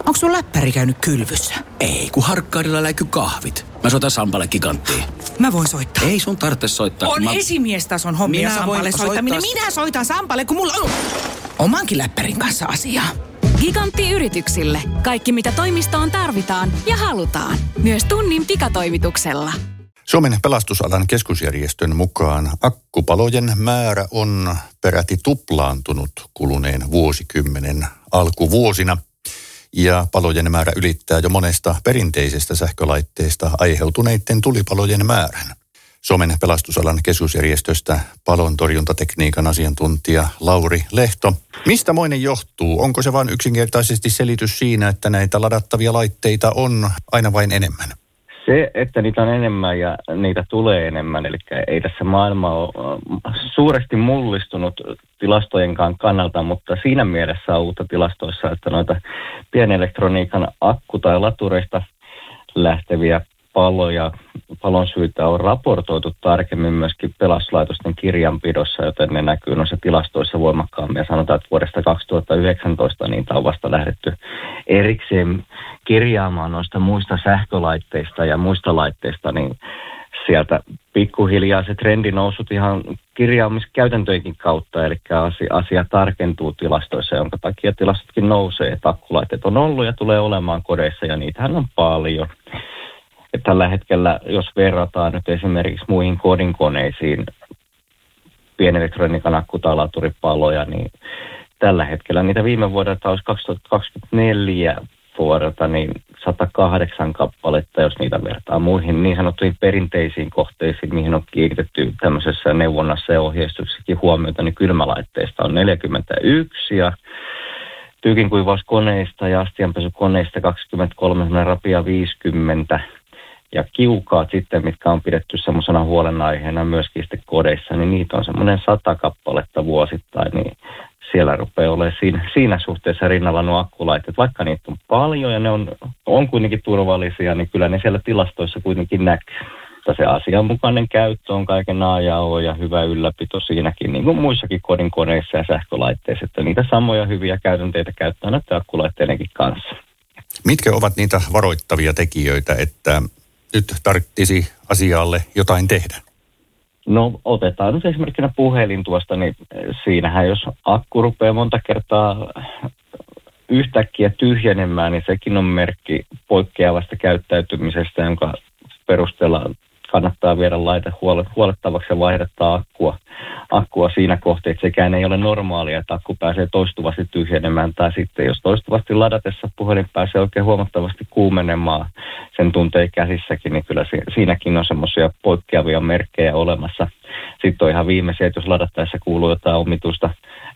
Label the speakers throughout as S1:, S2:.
S1: Onko sun läppäri käynyt kylvyssä?
S2: Ei, kun Harkkaudella läiky kahvit. Mä soitan Sampalle Giganttiin.
S1: Mä voin soittaa.
S2: Ei sun tarvitse soittaa.
S1: On esimiestason hommia Sampalle soittaminen. Minä soitan Sampalle, kun mulla on omankin läppärin kanssa asiaa.
S3: Gigantti yrityksille. Kaikki mitä toimistoon tarvitaan ja halutaan. Myös tunnin pikatoimituksella.
S4: Suomen pelastusalan keskusjärjestön mukaan akkupalojen määrä on peräti tuplaantunut kuluneen vuosikymmenen alkuvuosina. Ja palojen määrä ylittää jo monesta perinteisestä sähkölaitteesta aiheutuneiden tulipalojen määrän. Suomen pelastusalan keskusjärjestöstä palontorjuntatekniikan asiantuntija Lauri Lehto. Mistä moinen johtuu? Onko se vain yksinkertaisesti selitys siinä, että näitä ladattavia laitteita on aina vain enemmän?
S5: Se, että niitä on enemmän ja niitä tulee enemmän, eli ei tässä maailma ole suuresti mullistunut tilastojenkaan kannalta, mutta siinä mielessä on uutta tilastoissa, että noita pienelektroniikan akku- tai latureista lähteviä palon syitä on raportoitu tarkemmin myöskin pelastuslaitosten kirjanpidossa, joten ne näkyy noissa tilastoissa voimakkaammin. Ja sanotaan, että vuodesta 2019 niitä on vasta lähdetty erikseen kirjaamaan noista muista sähkölaitteista ja muista laitteista, niin sieltä pikkuhiljaa se trendi nousut ihan kirjaamiskäytäntöjenkin kautta, eli asia tarkentuu tilastoissa, jonka takia tilastotkin nousee, että akkulaitteet on ollut ja tulee olemaan kodeissa, ja niitähän on paljon. Ja tällä hetkellä, jos verrataan nyt esimerkiksi muihin kodinkoneisiin, pienelektroniikan akku- tai laturipaloja, niin tällä hetkellä niitä viime vuodelta olisi 2024 vuodelta niin 108 kappaletta, jos niitä vertaa muihin niin sanottuihin perinteisiin kohteisiin, mihin on kiinnitetty tämmöisessä neuvonnassa ja ohjeistuksessakin huomiota, niin kylmälaitteista on 41 ja tyykinkuivauskoneista ja astianpesukoneista 23, rapia 50 ja kiukaat sitten, mitkä on pidetty semmoisena huolenaiheena myöskin sitten kodeissa, niin niitä on semmoinen 100 kappaletta vuosittain, niin siellä rupeaa olemaan siinä suhteessa rinnalla nuo akkulaitteet. Vaikka niitä on paljon ja ne on kuitenkin turvallisia, niin kyllä ne siellä tilastoissa kuitenkin näkyy. Se asianmukainen käyttö on kaiken A ja O ja hyvä ylläpito siinäkin, niin kuin muissakin kodinkoneissa ja sähkölaitteissa, että niitä samoja hyviä käytänteitä käyttää näiden akkulaitteidenkin kanssa.
S4: Mitkä ovat niitä varoittavia tekijöitä, että nyt tarvitsisi asialle jotain tehdä?
S5: No otetaan nyt esimerkkinä puhelin tuosta, niin siinähän jos akku rupeaa monta kertaa yhtäkkiä tyhjenemään, niin sekin on merkki poikkeavasta käyttäytymisestä, jonka perusteella kannattaa viedä laite huolettavaksi ja vaihdettaa akkua siinä kohtaa, että sekään ei ole normaalia, että akku pääsee toistuvasti tyhjenemään, tai sitten jos toistuvasti ladatessa puhelin pääsee oikein huomattavasti kuumenemaan, sen tuntee käsissäkin, niin kyllä siinäkin on semmoisia poikkeavia merkkejä olemassa. Sitten on ihan viimeisiä, että jos ladattaessa kuuluu jotain omituista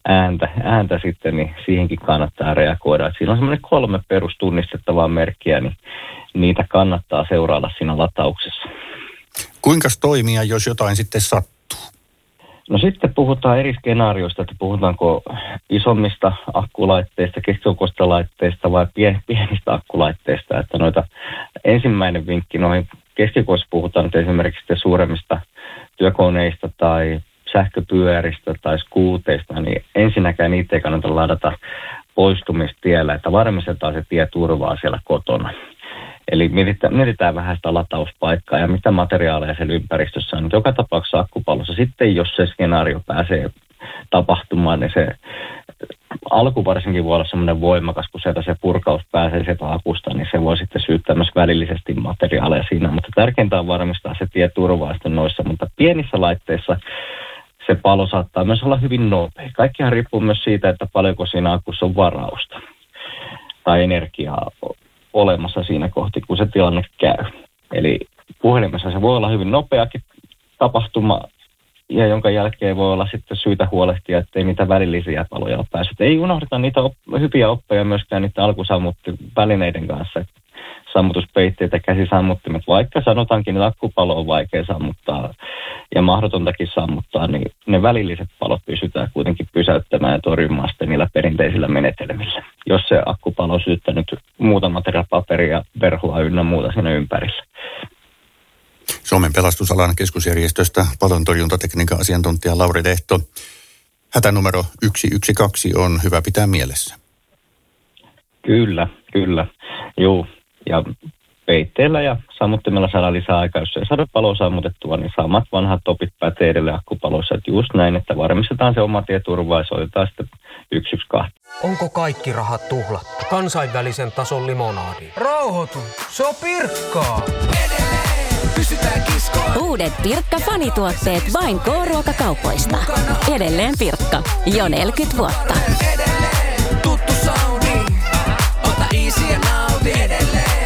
S5: ääntä sitten, niin siihenkin kannattaa reagoida. Että siinä on semmoinen 3 perustunnistettavaa merkkiä, niin niitä kannattaa seurailla siinä latauksessa.
S4: Kuinka toimia, jos jotain sitten sattuu?
S5: No sitten puhutaan eri skenaarioista, että puhutaanko isommista akkulaitteista, keskikokoisista laitteista vai pienistä akkulaitteista. Että noita ensimmäinen vinkki noihin keskikokoisissa puhutaan nyt esimerkiksi suuremmista työkoneista tai sähköpyöristä tai skuuteista, niin ensinnäkään niitä ei kannata ladata poistumistiellä, että varmistetaan se tieturvaa siellä kotona. Eli mietitään vähän sitä latauspaikkaa ja mitä materiaaleja siellä ympäristössä on. Joka tapauksessa akkupalossa sitten, jos se skenaario pääsee tapahtumaan, niin se alku varsinkin voi olla semmoinen voimakas, kun sieltä se purkaus pääsee sieltä akusta, niin se voi sitten syyttää myös välillisesti materiaaleja siinä. Mutta tärkeintä on varmistaa se tieturvaa sitten noissa, mutta pienissä laitteissa se palo saattaa myös olla hyvin nopea. Kaikkihan riippuu myös siitä, että paljonko siinä akussa on varausta tai energiaa olemassa siinä kohti, kun se tilanne käy. Eli puhelimessa se voi olla hyvin nopeakin tapahtuma, ja jonka jälkeen voi olla sitten syytä huolehtia, ettei niitä välillisiä paloja ole päässyt. Ei unohdeta niitä hyviä oppeja myöskään niitä alkusammutti-välineiden kanssa. Sammutuspeitteitä, käsisammuttimet, vaikka sanotaankin, että akkupalo on vaikea sammuttaa ja mahdotontakin sammuttaa, niin ne välilliset palot pystytään kuitenkin pysäyttämään ja torjumaan sitten niillä perinteisillä menetelmillä. Jos se akkupalo on syyttänyt muuta materiaalipaperia, verhoa ynnä muuta siinä ympärillä.
S4: Suomen pelastusalan keskusjärjestöstä palontorjuntatekniikan asiantuntija Lauri Lehto. Hätänumero 112 on hyvä pitää mielessä.
S5: Kyllä. Juu, ja peitteellä ja sammuttimella saadaan lisää aikaa. Jos ei saada paloa sammutettua, niin samat vanhat opit pätee edelleen akkupaloissa. Että just näin, että varmistetaan se oma tieturva ja soitetaan sitten 112.
S6: Onko kaikki rahat tuhlattu? Kansainvälisen tason limonadi. Rauhoitu, se on Pirkkaa.
S7: Uudet Pirkka-fanituotteet vain K-ruokakaupoista. Edelleen Pirkka. Jo 40 vuotta.
S8: Tuttu soundi. Ota easy ja nauti edelleen.